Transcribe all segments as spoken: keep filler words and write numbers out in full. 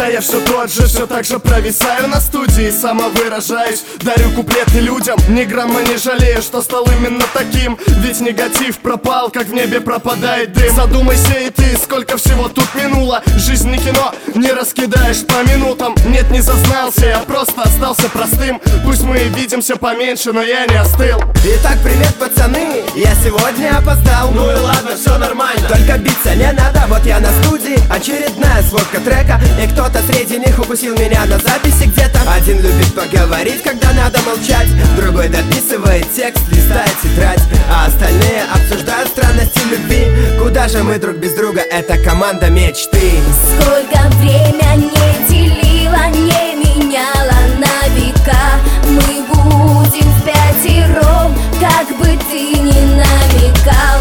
Да я все тот же, все так же провисаю на студии, самовыражаюсь, дарю куплеты людям, ни грамма не жалею, что стал именно таким. Ведь негатив пропал, как в небе пропадает дым. Задумайся и ты, сколько всего тут минуло. Жизнь не кино, не раскидаешь по минутам. Нет, не зазнался, я просто остался простым. Пусть мы и видимся поменьше, но я не остыл. Итак, привет, пацаны, я сегодня опоздал. Ну и ладно, все нормально. Только биться не надо, вот я на студии. Очередная сводка трека, и кто-то среди них укусил меня на записи где-то. Один любит поговорить, когда надо молчать, другой дописывает текст, листает тетрадь, а остальные обсуждают странности любви. Куда же мы друг без друга, это команда мечты. Сколько время не делила, не меняла на века. Мы будем впятером, как бы ты ни намекал.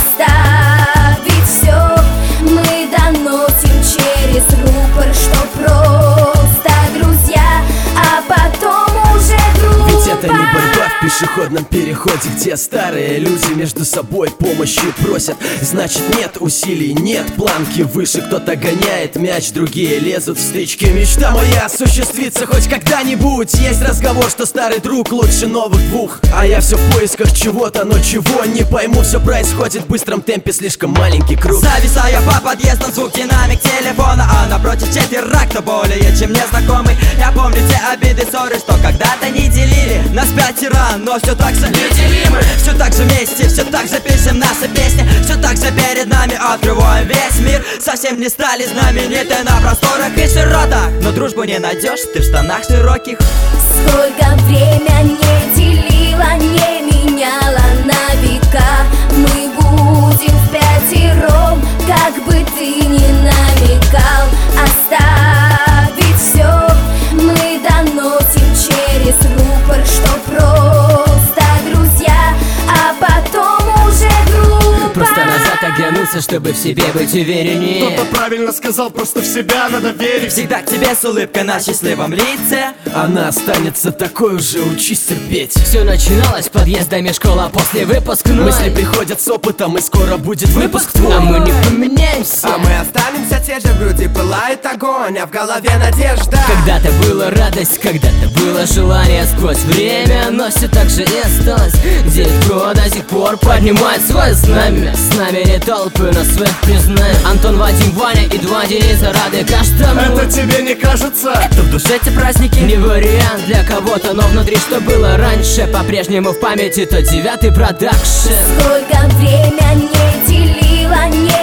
Оставить все мы доносим через рупор, что просто друзья, а потом уже группа. Ведь это не борьба в пешеходном переходе, где старые люди между собой помощи просят. Значит, нет усилий, нет планки выше. Кто-то гоняет мяч, другие лезут в стычки. Мечта моя осуществится хоть когда-нибудь. Есть разговор, что старый друг лучше новых двух. А я все в поисках чего-то, но чего не пойму. Все происходит в быстром темпе, слишком маленький круг. Зависая по подъездам, звук динамик телефона, а напротив четверо, кто более чем незнакомый. Я помню те обиды, ссоры, что когда-то не делили нас пятеро, но все так же неделимы. Все так же вместе, все так же пишем наши песни, все так же перед нами открываем весь мир. Совсем не стали знамениты на просторах и широтах, но дружбу не найдешь ты в штанах широких. Сколько время не делила, не меняла на века. Мы будем впятером, как бы ты ни намекал. Оставить все мы доносим через рупор, что просто друзья, а потом уже группа. Просто назад оглянуться, чтобы в себе быть увереннее. Кто-то правильно сказал, просто в себя надо верить. Всегда к тебе с улыбкой на счастливом лице. Она останется такой уже, учись терпеть. Все начиналось подъездами школа после выпускной. Мысли приходят с опытом, и скоро будет выпуск твой. А мы не поменяемся. А мы останемся те же, в груди пылает огонь, а в голове надежда. Когда-то была радость, когда-то было желание сквозь время, но все так же и осталось. Девять года до сих пор поднимает свое знамя. С нами не толпы, но своих признаем. Антон, Вадим, Ваня и два Дениса рады каждому. Это тебе не кажется? Это в душе эти праздники не вариант для кого-то, но внутри что было раньше по-прежнему в памяти тот девятый продакшн. Сколько время не делила, не